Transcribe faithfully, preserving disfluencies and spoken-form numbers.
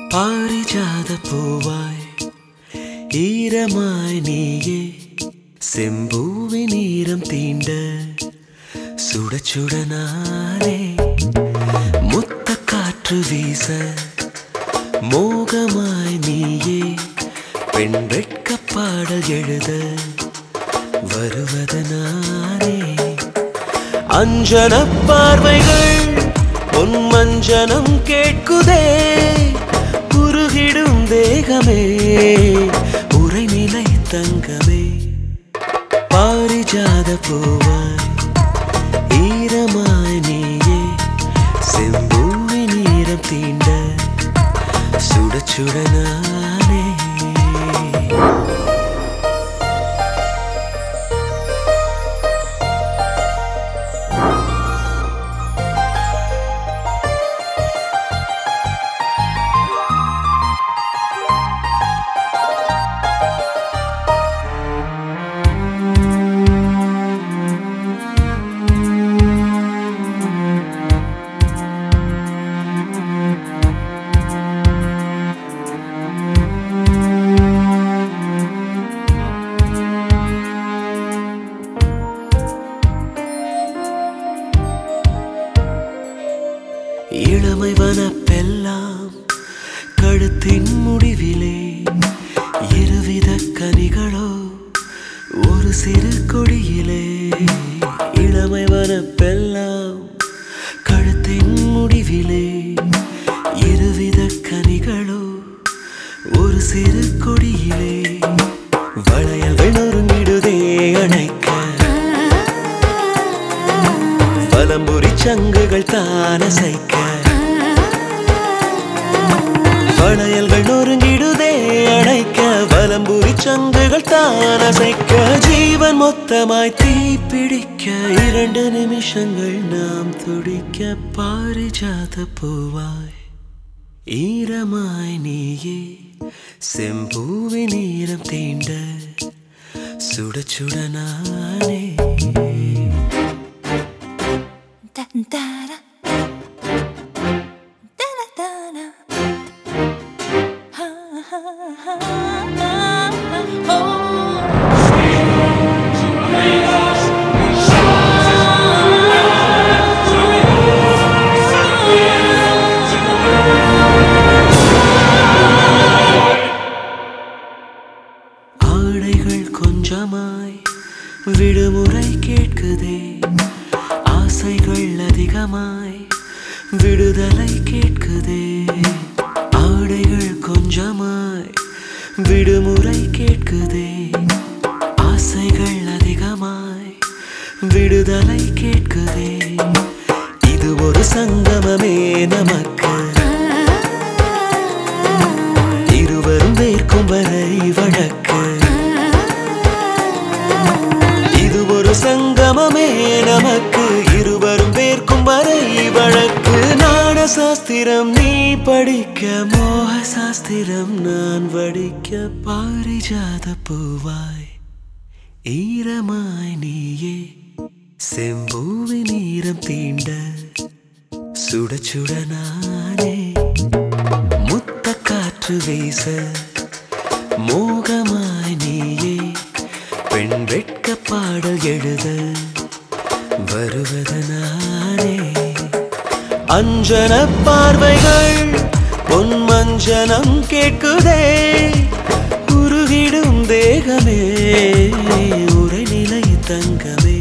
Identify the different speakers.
Speaker 1: பாரிஜாத பூவாய் ஈரமாய் நீயே செம்பூவி நீரம் தீண்ட சுட சுட நானே முத்த காற்று வீச மோகமாய் நீயே பெண் வெட்க பாடல் எழுத வருவது நானே அஞ்சன பார்வைகள் உன் மஞ்சனம் கேட்குதே உருகிடும் தேகமே உரைநிலை தங்கமே பாரிஜாத பூவாய் ஈரமாய் நீயே செம்பூவி நீரம் தீண்ட சுட சுட நானே இளமை வனப்பெல்லாம் கழுத்தின் முடிவிலே இருவித கனிகளோ ஒரு சிறு கொடியிலே இளமை வனப்பெல்லாம் கழுத்தின் முடிவிலே இருவித கனிகளோ ஒரு சிறு கொடியிலே வளையல்கள் நொறுங்கிடுதே அணைக்க வலம்புரி சங்குகள் தான சைக்க வளையல்கள் நொறுங்கிடுதே அணைக்க வலம்புரி சங்குகள் தான சைக்க ஜீவன் மொத்தமாய் தீப்பிடிக்க இரண்டு நிமிஷங்கள் நாம் துடிக்க பாரிஜாத பூவாய் ஈரமாய் நீயே செம்பூவி நீரம் தீண்ட சுட சுட நானே
Speaker 2: Da-da-da. Da-da-da-da.
Speaker 1: ஆடைகள் கொஞ்சமாய் விடுமுறை கேட்குதே ஆசைகள் அதிகமாய் விடுதலை கேட்குதே ஆடைகள் கொஞ்சமாய் விடுமுறை கேட்குதே ஆசைகள் அதிகமாய் விடுதலை கேட்குதே இது ஒரு சங்கமமே நமக்கு இருவரும் வேர்க்கும் வரை வழக்கு இது ஒரு சங்கமமே நமக்கு இருவரும் வேர்க்கும் வரை வழக்கு நாட சாஸ்திரம் நீ படிக்க மோக சாஸ்திரம் நான் வடிக்க பாரிஜாத பூவாய் ஈரமாய் நீயே செம்பூவி நீரம் தீண்ட சுட சுட நானே முத்த காற்று வீச மோகமாய் நீயே பெண் வெட்க பாடல் எழுத வருவது நானே அஞ்சன பார்வைகள் பொன் மஞ்சனம் கேட்குதே உருகிடும் தேகமே உரைநிலை தங்கமே